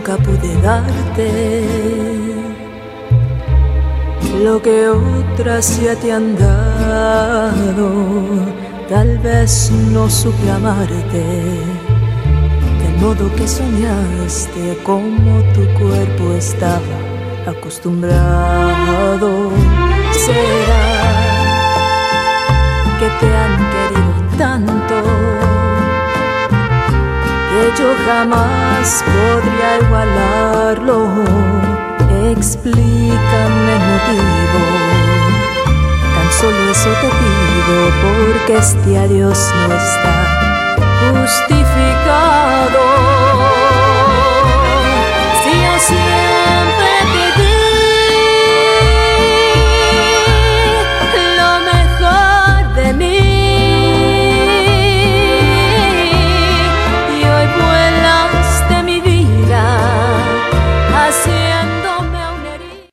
nunca pude darte, lo que otras ya te han dado. Tal vez no supe amarte del modo que soñaste, como tu cuerpo estaba acostumbrado. Será que te han querido tanto que yo jamás podría igualarlo. Explícame el motivo, tan solo eso te pido, porque este adiós no está justificado.